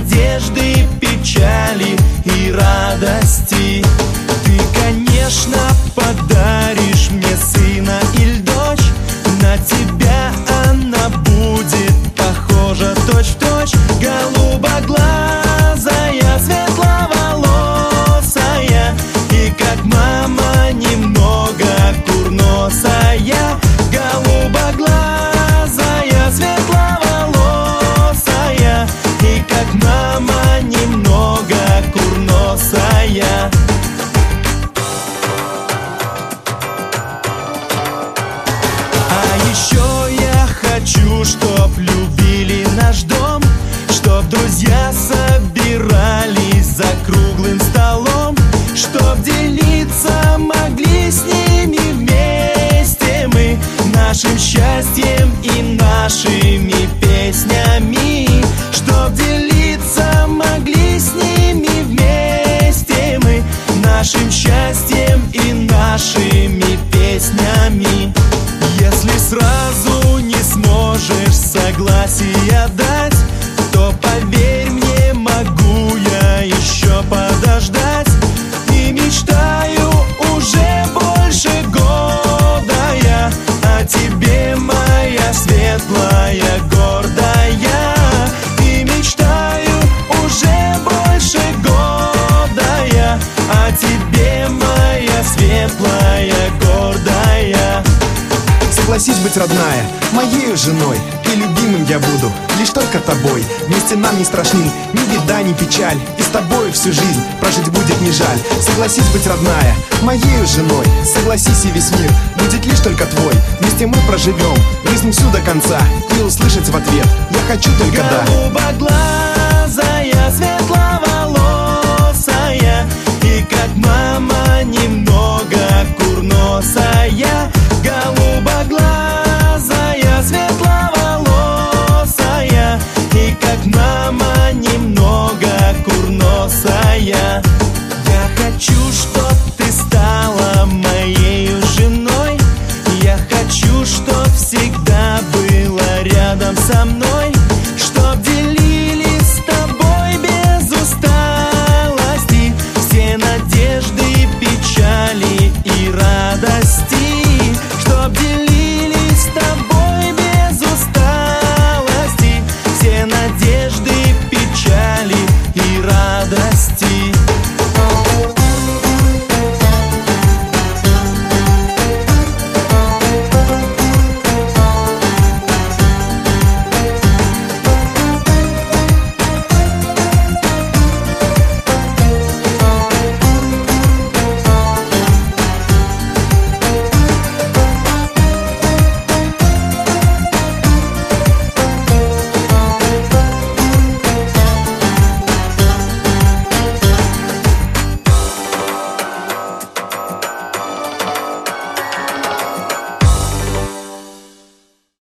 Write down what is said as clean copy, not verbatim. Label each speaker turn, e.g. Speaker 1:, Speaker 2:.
Speaker 1: надежды, печали и радости. Ты, конечно, подаришь мне сына или дочь. На тебя она будет похожа точь-в-точь. Голубоглазая, светловолосая, и как мама немного курносая. Голубоглазая, светловолосая, и как мама немного курносая. А еще я хочу, чтоб любили наш дом, чтоб друзья собирались за круглым столом, чтоб делиться могли с ними вместе мы нашим счастьем и нашими песнями. Чтоб делиться могли с ними вместе мы нашим счастьем и нашими песнями. Если сразу не сможешь согласия дать, то поверь мне, могу я еще подождать. И мечтаю уже больше года я о тебе, моя светлая, гордая. И мечтаю уже больше года я о тебе, моя светлая, гордая.
Speaker 2: Согласись быть, родная, моею женой, и любимым я буду лишь только тобой. Вместе нам не страшны ни беда, ни печаль, и с тобой всю жизнь прожить будет не жаль. Согласись быть, родная, моею женой, согласись, и весь мир будет лишь только твой. Вместе мы проживем жизнь всю до конца, и услышать в ответ я хочу только да.
Speaker 1: Голубоглазая,